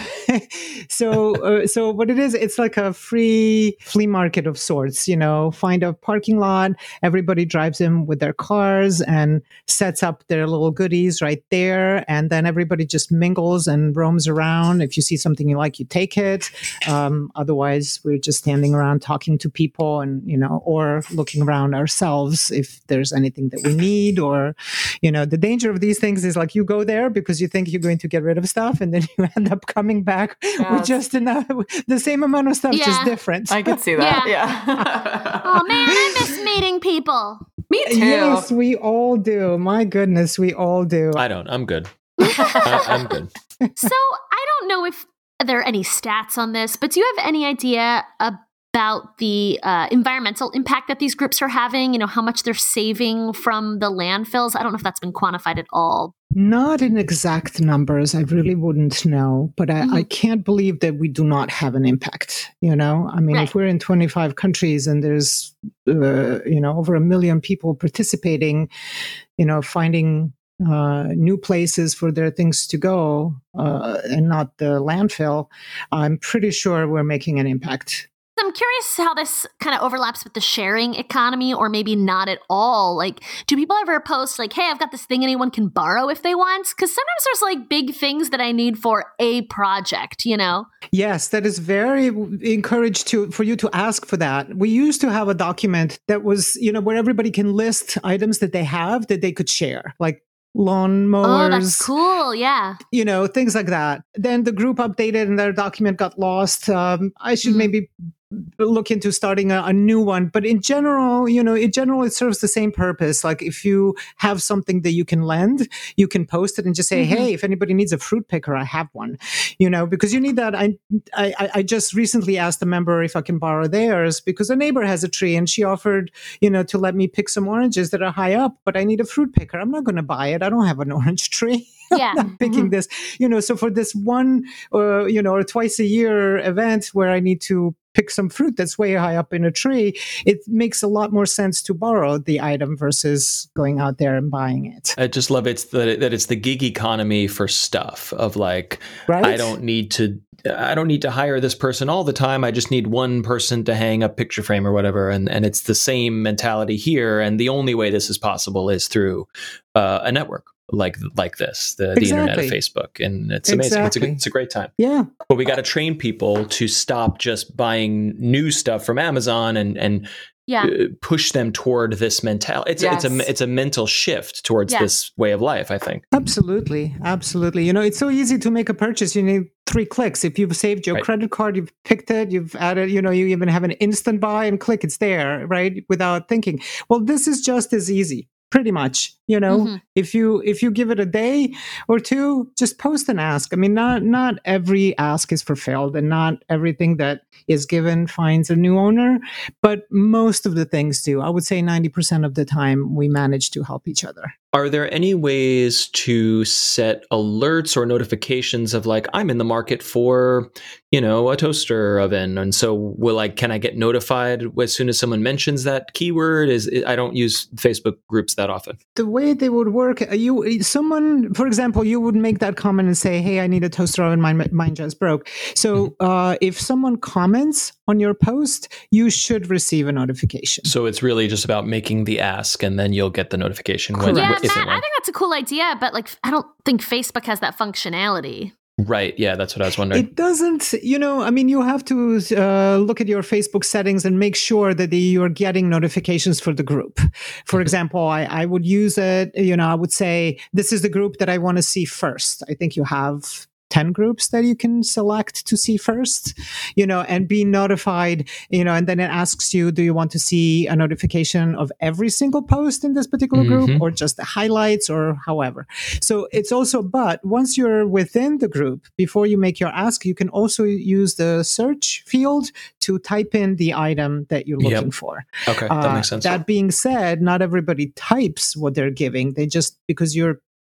so, uh, so what it is, it's like a free flea market of sorts. You know, find a parking lot. Everybody drives in with their cars and sets up their little goodies right there, and then everybody just mingles and roams around. If you see something you like, you take it. Um, otherwise, we're just standing around talking to people, and you know, or looking around ourselves if there's anything that we need, or you know, the danger of these things is like you go there because you think you're going to get rid of stuff, and then you end up coming back yes. with just enough, the same amount of stuff, yeah. just different. I could see that. Yeah. yeah. Oh man, I miss meeting people. Me too. Yes, we all do. My goodness, we all do. I don't. I'm good. I, I'm good. So I don't know if there are any stats on this, but do you have any idea about the uh, environmental impact that these groups are having? You know, how much they're saving from the landfills? I don't know if that's been quantified at all. Not in exact numbers. I really wouldn't know, but I, mm-hmm. I can't believe that we do not have an impact. You know, I mean, right. if we're in twenty-five countries and there's, uh, you know, over a million people participating, you know, finding uh, new places for their things to go uh, and not the landfill, I'm pretty sure we're making an impact. I'm curious how this kind of overlaps with the sharing economy, or maybe not at all. Like, do people ever post like, hey, I've got this thing anyone can borrow if they want? Because sometimes there's like big things that I need for a project, you know? Yes, that is very encouraged to for you to ask for that. We used to have a document that was, you know, where everybody can list items that they have that they could share, like lawn mowers. Oh, that's cool. Yeah. You know, things like that. Then the group updated and their document got lost. Um, I should mm. maybe look into starting a, a new one. But in general, you know, in general, it serves the same purpose. Like if you have something that you can lend, you can post it and just say, mm-hmm. hey, if anybody needs a fruit picker, I have one, you know, because you need that. I, I, I just recently asked a member if I can borrow theirs because a neighbor has a tree and she offered, you know, to let me pick some oranges that are high up, but I need a fruit picker. I'm not going to buy it. I don't have an orange tree. Yeah. I'm not picking mm-hmm. this, you know, so for this one, uh, you know, or twice a year event where I need to pick some fruit that's way high up in a tree, it makes a lot more sense to borrow the item versus going out there and buying it. I just love it's the, that it's the gig economy for stuff of like, right? I don't need to, I don't need to hire this person all the time. I just need one person to hang a picture frame or whatever. And, and it's the same mentality here. And the only way this is possible is through uh, a network. like like this, the, exactly. the internet of Facebook. And it's amazing. Exactly. It's, a, it's a great time. Yeah. But we got to train people to stop just buying new stuff from Amazon and, and yeah. uh, push them toward this mentality. It's, yes. it's, a, it's a mental shift towards yeah. this way of life, I think. Absolutely. Absolutely. You know, it's so easy to make a purchase. You need three clicks. If you've saved your right. credit card, you've picked it, you've added, you know, you even have an instant buy and click, it's there, right? Without thinking. Well, this is just as easy. Pretty much, you know, mm-hmm. if you if you give it a day or two, just post an ask. I mean, not not every ask is fulfilled and not everything that is given finds a new owner, but most of the things do. I would say ninety percent of the time we manage to help each other. Are there any ways to set alerts or notifications of like, I'm in the market for, you know, a toaster oven. And so will I, can I get notified as soon as someone mentions that keyword? Is I don't use Facebook groups that often. The way they would work, you, someone, for example, you would make that comment and say, hey, I need a toaster oven. Mine, mine just broke. So mm-hmm. uh, if someone comments on your post, you should receive a notification. So it's really just about making the ask and then you'll get the notification. When, yeah, if Matt, I think that's a cool idea, but like, I don't think Facebook has that functionality. Right. Yeah, that's what I was wondering. It doesn't, you know, I mean, you have to uh, look at your Facebook settings and make sure that you're getting notifications for the group. For example, I, I would use it, you know, I would say, this is the group that I want to see first. I think you have ten groups that you can select to see first, you know, and be notified, you know, and then it asks you, do you want to see a notification of every single post in this particular group mm-hmm. or just the highlights or however. So it's also, but once you're within the group, before you make your ask, you can also use the search field to type in the item that you're looking yep. for. Okay, that uh, makes sense. That being said, not everybody types what they're giving. They just, because you're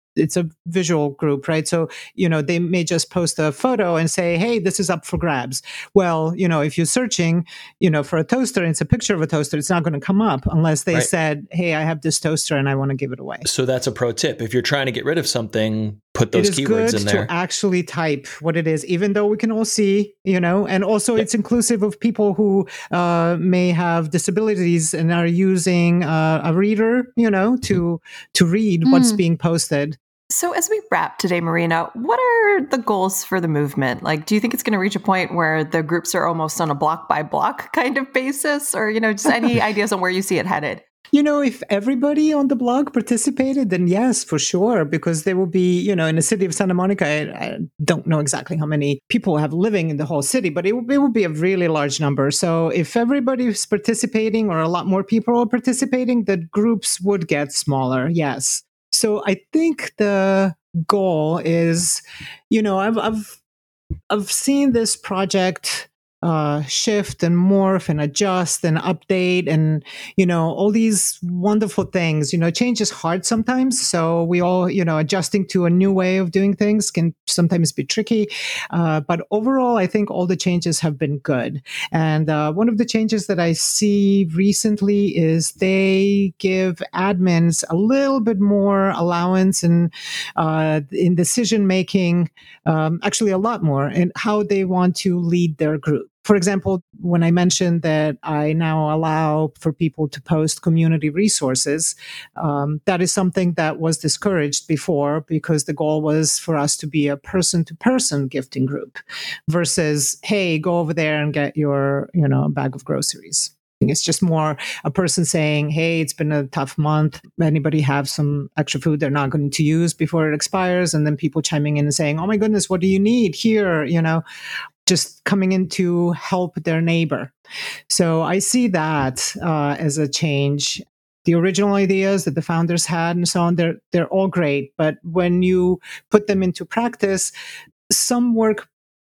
it's a visual group, right? So, you know, they may just post a photo and say, hey, this is up for grabs. Well, you know, if you're searching, you know, for a toaster and it's a picture of a toaster, it's not going to come up unless they Right. said, hey, I have this toaster and I want to give it away. So that's a pro tip. If you're trying to get rid of something, put It those is keywords good in there. to actually type what it is, even though we can all see, you know, and also Yep. it's inclusive of people who uh, may have disabilities and are using uh, a reader, you know, to to read what's Mm. being posted. So as we wrap today, Marina, what are the goals for the movement? Like, do you think it's going to reach a point where the groups are almost on a block by block kind of basis, or, you know, just any ideas on where you see it headed? You know, if everybody on the blog participated, then yes, for sure, because there will be, you know, in the city of Santa Monica, I, I don't know exactly how many people have living in the whole city, but it will, it will be a really large number. So if everybody is participating or a lot more people are participating, the groups would get smaller. Yes. So I think the goal is, you know, I've, I've, I've seen this project uh, shift and morph and adjust and update and, you know, all these wonderful things. You know, change is hard sometimes. So we all, you know, adjusting to a new way of doing things can sometimes be tricky. Uh, but overall, I think all the changes have been good. And uh, one of the changes that I see recently is they give admins a little bit more allowance in, uh, in decision making, um, actually a lot more, in how they want to lead their group. For example, when I mentioned that I now allow for people to post community resources, um, that is something that was discouraged before because the goal was for us to be a person-to-person gifting group versus, hey, go over there and get your, you know, bag of groceries. It's just more a person saying, hey, it's been a tough month. Anybody have some extra food they're not going to use before it expires? And then people chiming in and saying, oh my goodness, what do you need here? You know, just coming in to help their neighbor. So I see that uh, as a change. The original ideas that the founders had and so on, they're, they're all great. But when you put them into practice, some work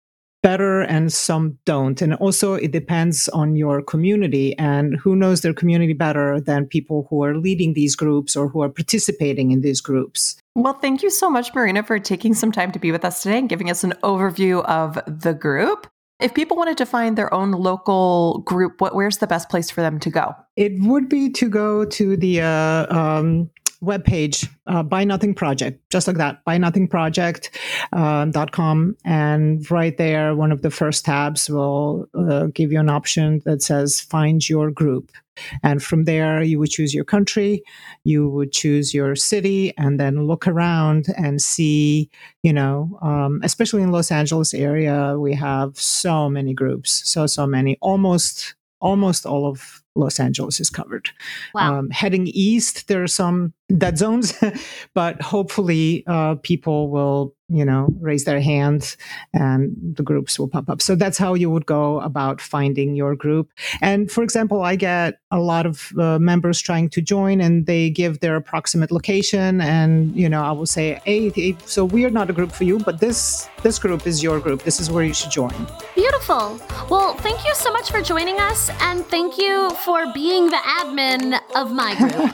better and some don't. And also it depends on your community, and who knows their community better than people who are leading these groups or who are participating in these groups. Well, thank you so much, Marina, for taking some time to be with us today and giving us an overview of the group. If people wanted to find their own local group, what, where's the best place for them to go? It would be to go to the uh, um, webpage, uh, Buy Nothing Project, just like that, buy nothing project dot com. And right there, one of the first tabs will uh, give you an option that says find your group. And from there, you would choose your country, you would choose your city, and then look around and see, you know, um, especially in Los Angeles area, we have so many groups, so, so many, almost, almost all of Los Angeles is covered. Wow. Um, heading east, there are some dead zones, but hopefully uh, people will, you know, raise their hand and the groups will pop up. So that's how you would go about finding your group. And for example, I get a lot of uh, members trying to join and they give their approximate location. And, you know, I will say, hey, hey, so we are not a group for you, but this, this group is your group. This is where you should join. Beautiful. Well, thank you so much for joining us, and thank you for being the admin of my group.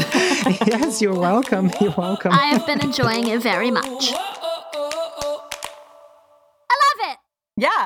Yes, you're welcome. You're welcome. I have been enjoying it very much. I love it. Yeah.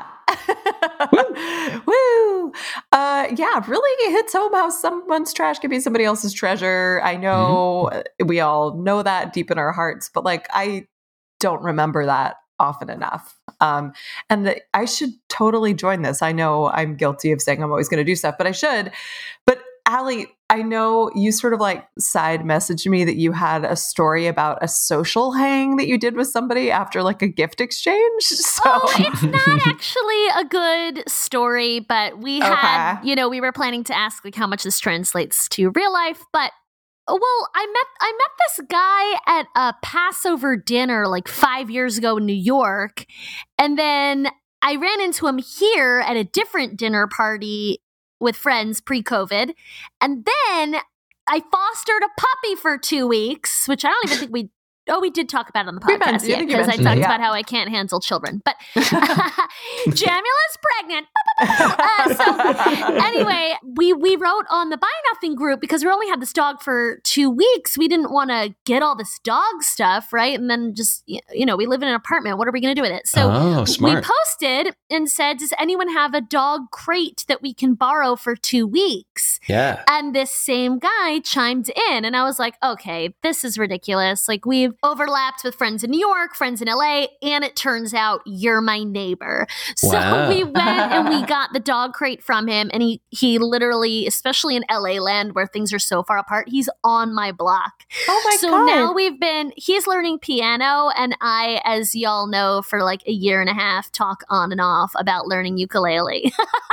Woo. Uh, yeah, really hits home how someone's trash can be somebody else's treasure. I know mm-hmm. we all know that deep in our hearts, but like, I don't remember that often enough. Um, and I should totally join this. I know I'm guilty of saying I'm always going to do stuff, but I should. But Allie, I know you sort of like side messaged me that you had a story about a social hang that you did with somebody after like a gift exchange. So. Oh, it's not actually a good story, but we had, okay. you know, we were planning to ask like how much this translates to real life, but well, I met I met this guy at a Passover dinner like five years ago in New York, and then I ran into him here at a different dinner party with friends pre-COVID, and then I fostered a puppy for two weeks, which I don't even think we. Oh, we did talk about it on the podcast yet, because I talked it, yeah. about how I can't handle children. But Jamula's pregnant. Uh, so Anyway, we we wrote on the Buy Nothing group because we only had this dog for two weeks. We didn't want to get all this dog stuff, right? And then just, you know, we live in an apartment. What are we going to do with it? So oh, smart. we posted and said, does anyone have a dog crate that we can borrow for two weeks? Yeah. And this same guy chimed in, and I was like, okay, this is ridiculous. Like, we've overlapped with friends in New York, friends in L A, and it turns out you're my neighbor. So Wow. we went and we got the dog crate from him, and he he literally, especially in L A land where things are so far apart, he's on my block. Oh my so God. now we've been, he's learning piano, and I, as y'all know, for like a year and a half, talk on and off about learning ukulele.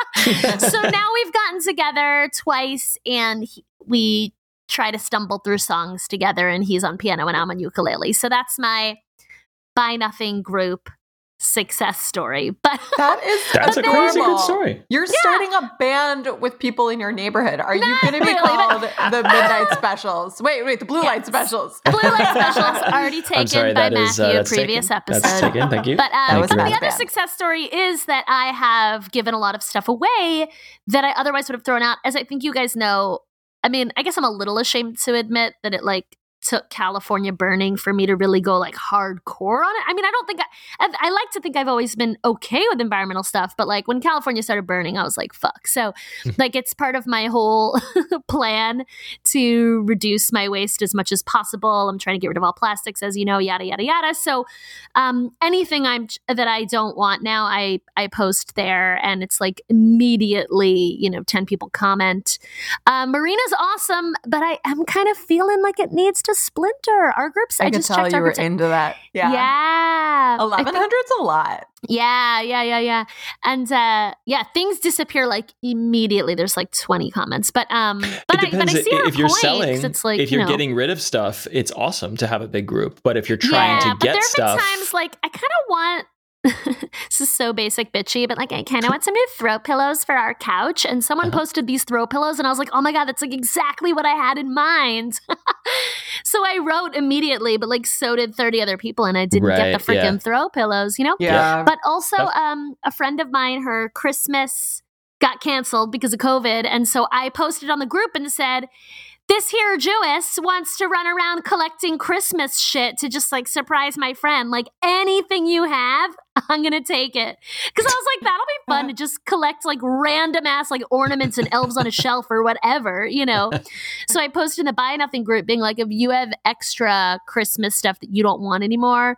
So now we've gotten together twice, and he, we try to stumble through songs together, and he's on piano and I'm on ukulele. So that's my Buy Nothing group success story. But That is That's a adorable. crazy good story. You're starting a band with people in your neighborhood. Are you Not going to be really, called the Midnight Specials? Wait, wait, the Blue Light Specials. Blue Light Specials already taken I'm sorry, by that is, Matthew, uh, that's previous taken. episode. That's taken. Thank you. But um, That was some of a the bad other band. success story is that I have given a lot of stuff away that I otherwise would have thrown out. As I think you guys know, I mean, I guess I'm a little ashamed to admit that it like took California burning for me to really go like hardcore on it. I mean, I don't think I, I, I like to think I've always been okay with environmental stuff, but like when California started burning, I was like, fuck. So like it's part of my whole plan to reduce my waste as much as possible. I'm trying to get rid of all plastics, as you know, yada, yada, yada. So um, anything I'm that I don't want now, I, I post there, and it's like immediately, you know, ten people comment. Uh, Marina's awesome, but I am kind of feeling like it needs to splinter. Our groups, I, I could just tell checked you our were groups. into that. Yeah. Yeah. eleven hundred's a lot. Yeah, yeah, yeah, yeah. And uh, yeah, things disappear like immediately. There's like twenty comments. But um but it I but depends. I see your if you're point, 'cause selling, it's like, if you're you know, getting rid of stuff, it's awesome to have a big group. But if you're trying yeah, to but get there have stuff, been times like I kind of want this is so basic bitchy, but like I kind of want some new throw pillows for our couch. And someone Uh-huh. posted these throw pillows, and I was like, oh my God, that's like exactly what I had in mind. So I wrote immediately, but like so did thirty other people, and I didn't get Right, the freaking yeah. throw pillows, you know? Yeah. But also, That's- um, a friend of mine, her Christmas got canceled because of COVID. And so I posted on the group and said, this here Jewess wants to run around collecting Christmas shit to just like surprise my friend. Like anything you have, I'm going to take it. Because I was like, that'll be fun to just collect like random ass like ornaments and elves on a shelf or whatever, you know? So I posted in the Buy Nothing group being like, if you have extra Christmas stuff that you don't want anymore,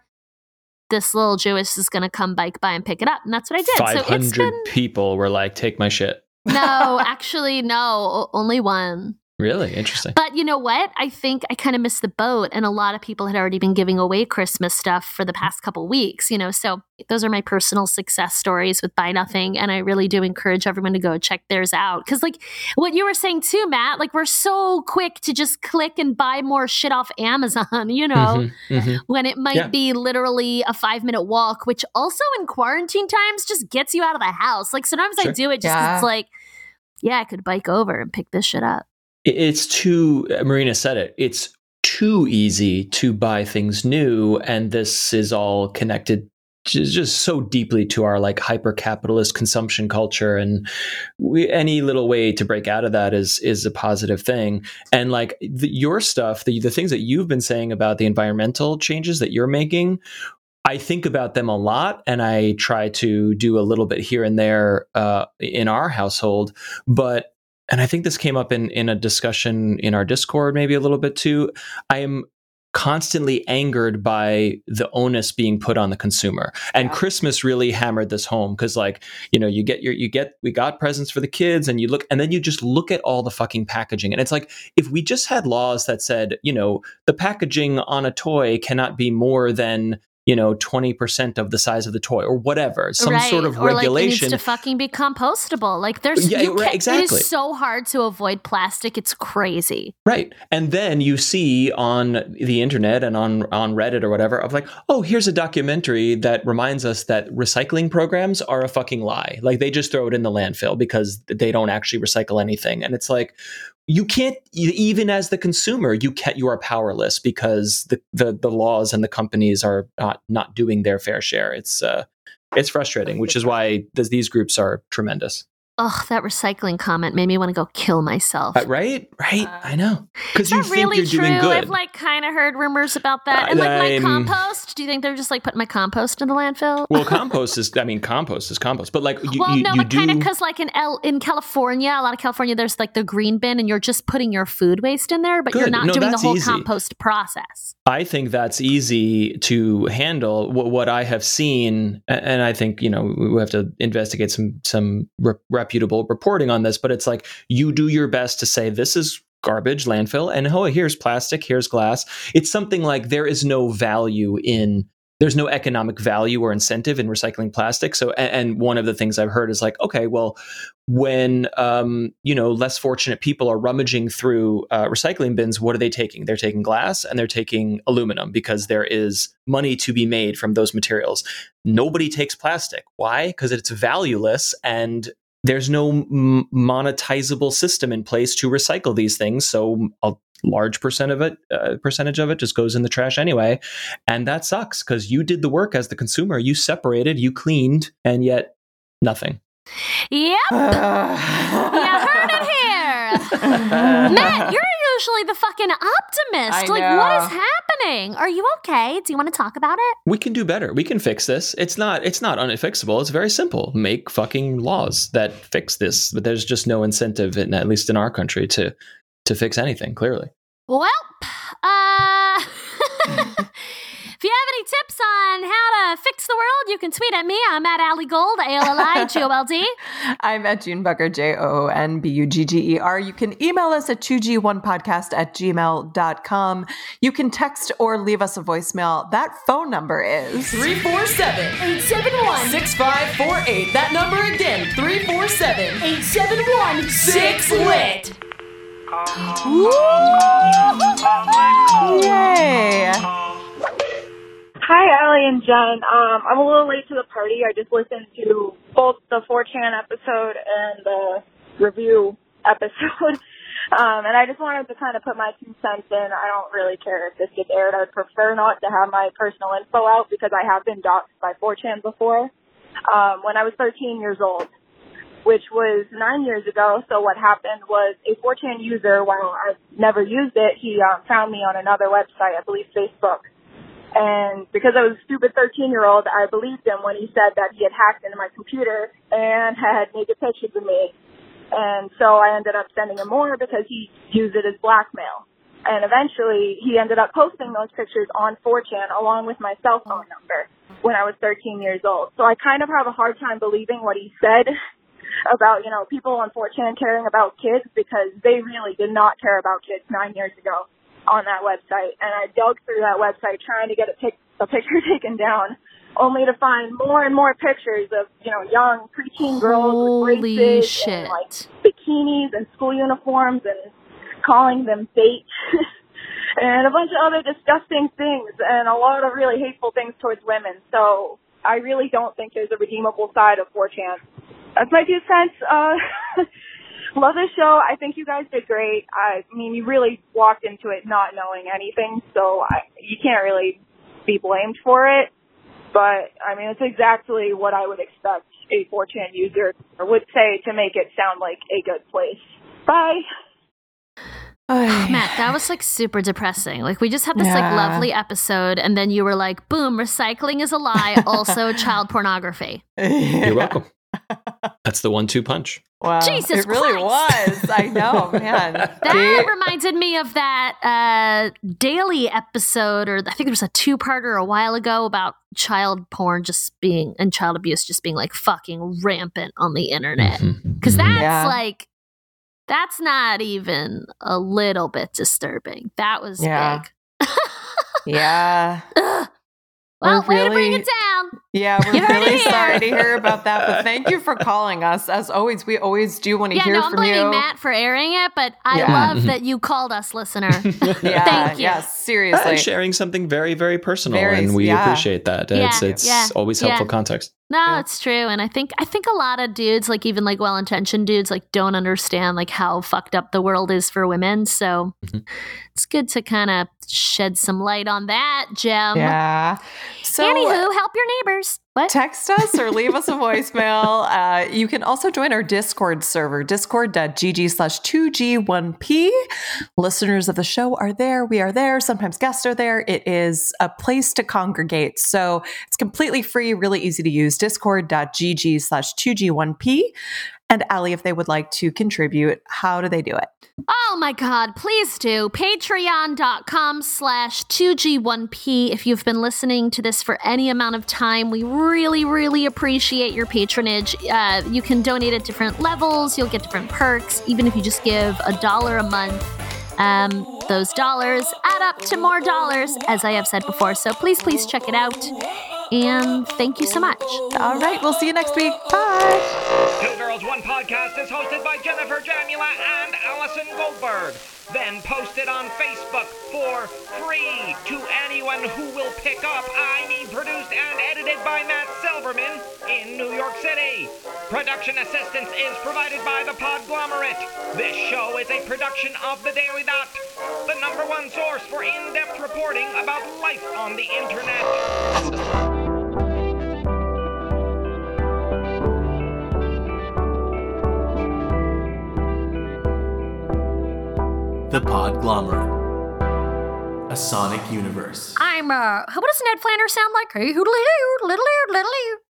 this little Jewess is going to come bike by and pick it up. And that's what I did. five So it's hundred been, people were like, take my shit. no, actually, no, only one. Really? Interesting. But you know what? I think I kind of missed the boat, and a lot of people had already been giving away Christmas stuff for the past couple weeks, you know, so those are my personal success stories with Buy Nothing, and I really do encourage everyone to go check theirs out. Because like what you were saying too, Matt, like we're so quick to just click and buy more shit off Amazon, you know, Mhm, mhm. when it might Yeah. be literally a five minute walk, which also in quarantine times just gets you out of the house. Like sometimes I Sure. do it just 'cause Yeah. it's like, yeah, I could bike over and pick this shit up. It's too, Marina said it, it's too easy to buy things new. And this is all connected just, just so deeply to our like hyper capitalist consumption culture. And we, any little way to break out of that is, is a positive thing. And like the, your stuff, the, the things that you've been saying about the environmental changes that you're making, I think about them a lot, and I try to do a little bit here and there uh, in our household. But and I think this came up in, in a discussion in our Discord, maybe a little bit too. I am constantly angered by the onus being put on the consumer. And Yeah. Christmas really hammered this home because, like, you know, you get your, you get, we got presents for the kids, and you look, and then you just look at all the fucking packaging. And it's like, if we just had laws that said, you know, the packaging on a toy cannot be more than, you know, twenty percent of the size of the toy or whatever, some right. sort of or regulation. Like it needs to fucking be compostable. Like there's, Yeah, you right, can't- exactly. It is so hard to avoid plastic. It's crazy. Right. And then you see on the internet and on, on Reddit or whatever of like, oh, here's a documentary that reminds us that recycling programs are a fucking lie. Like they just throw it in the landfill because they don't actually recycle anything. And it's like, you can't, even as the consumer, you can't, you are powerless because the, the, the laws and the companies are not, not doing their fair share. It's, uh, it's frustrating, which is why this, these groups are tremendous. Ugh, that recycling comment made me want to go kill myself. Uh, right? Right? Uh, I know. Because you Is that think really you're true? doing good. I've like kind of heard rumors about that. And like my I'm- compost, do you think they're just like putting my compost in the landfill? Well, compost is, I mean, compost is compost. But like, you, well, you, no, you but do. kind of because like in L- in California, a lot of California, there's like the green bin and you're just putting your food waste in there, but you're Good. not No, doing the that's whole easy. compost process. I think that's easy to handle. What, what I have seen, a- and I think, you know, we have to investigate some some re- reputable reporting on this, but it's like you do your best to say this is garbage, landfill, and oh, here's plastic, here's glass. It's something like there is no value in, there's no economic value or incentive in recycling plastic. So, and, and one of the things I've heard is like, okay, well, when um, you know, less fortunate people are rummaging through uh, recycling bins, what are they taking? They're taking glass and they're taking aluminum because there is money to be made from those materials. Nobody takes plastic. Why? Because it's valueless and there's no m- monetizable system in place to recycle these things. So a large percent of it, uh, percentage of it just goes in the trash anyway. And that sucks because you did the work as the consumer. You separated, you cleaned, and yet nothing. Yep. Uh, You heard it here. Matt, you're usually the fucking optimist. I like, know. what is happening? Are you okay? Do you want to talk about it? We can do better. We can fix this. It's not it's not unfixable. It's very simple. Make fucking laws that fix this. But there's just no incentive, in, at least in our country, to to fix anything, clearly. Well, uh, if you have any tips on how to fix the world, you can tweet at me. I'm at Allie Gold, A L L I G O L D. I'm at June Bugger, J O N B U G G E R. You can email us at two G one podcast at gmail dot com. You can text or leave us a voicemail. That phone number is three four seven, eight seven one, six five four eight. That number again, three four seven, eight seven one, six lit. Yay! Hi, Allie and Jen. Um, I'm a little late to the party. I just listened to both the four chan episode and the review episode. Um, and I just wanted to kind of put my two cents in. I don't really care if this gets aired. I would prefer not to have my personal info out because I have been doxxed by four chan before um, when I was thirteen years old, which was nine years ago. So what happened was a four chan user, while I never used it, he um, found me on another website, I believe Facebook. And because I was a stupid thirteen-year-old, I believed him when he said that he had hacked into my computer and had naked pictures of me. And so I ended up sending him more because he used it as blackmail. And eventually, he ended up posting those pictures on four chan along with my cell phone number when I was thirteen years old. So I kind of have a hard time believing what he said about, you know, people on four chan caring about kids because they really did not care about kids nine years ago on that website. And I dug through that website trying to get a, pic- a picture taken down, only to find more and more pictures of, you know, young preteen girls with Holy braces shit. and like bikinis and school uniforms and calling them bait and a bunch of other disgusting things and a lot of really hateful things towards women. So I really don't think there's a redeemable side of four chan. That's my two cents. Uh, love this show. I think you guys did great. I mean, you really walked into it not knowing anything, so I, you can't really be blamed for it. But, I mean, it's exactly what I would expect a four chan user would say to make it sound like a good place. Bye. Matt, that was like super depressing. Like we just had this like Yeah. lovely episode and then you were like, boom, recycling is a lie, also child pornography. You're welcome. That's the one two punch. Wow. Jesus It really Christ. was. I know, man. That Dave- reminded me of that uh, daily episode, or I think there was a two-parter a while ago about child porn just being, and child abuse just being like fucking rampant on the internet. Because that's Yeah. like, that's not even a little bit disturbing. That was Yeah. big. yeah. Ugh. Well, We're way to bring really- it down. Yeah, we're You heard really it here. sorry to hear about that, but thank you for calling us. As always, we always do want to Yeah, hear no, I'm from blaming you. Matt for airing it, but I Yeah. love that you called us, listener. Yeah, Thank you. yes, seriously. And sharing something very, very personal, Very- and we yeah. appreciate that. Yeah, It's it's yeah, always helpful yeah. context. No, Yeah. it's true, and I think I think a lot of dudes, like even like well-intentioned dudes, like don't understand like how fucked up the world is for women. So Mhm. it's good to kind of shed some light on that, Jem. Yeah. So Anywho, help your neighbors. What? Text us or leave us a voicemail. Uh, you can also join our Discord server, discord.gg slash 2G1P. Listeners of the show are there. We are there. Sometimes guests are there. It is a place to congregate. So it's completely free, really easy to use. Discord.gg slash 2G1P. And Allie, if they would like to contribute, how do they do it? Oh my God, please do. Patreon.com slash 2G1P. If you've been listening to this for any amount of time, we really, really appreciate your patronage. Uh, you can donate at different levels. You'll get different perks, even if you just give a dollar a month. Um, those dollars add up to more dollars, as I have said before. So please, please check it out. And thank you so much. All right, we'll see you next week. Bye. Two Girls, One Podcast is hosted by Jennifer Jamula and Allison Goldberg. Then posted on Facebook for free to anyone who will pick up. I mean, produced and edited by Matt Silverman in New York City. Production assistance is provided by The Podglomerate. This show is a production of The Daily Dot, the number one source for in-depth reporting about life on the internet. The Podglomerate. A sonic universe. I'm, uh, what does Ned Flanders sound like? Hey, hoodly, little, little, little.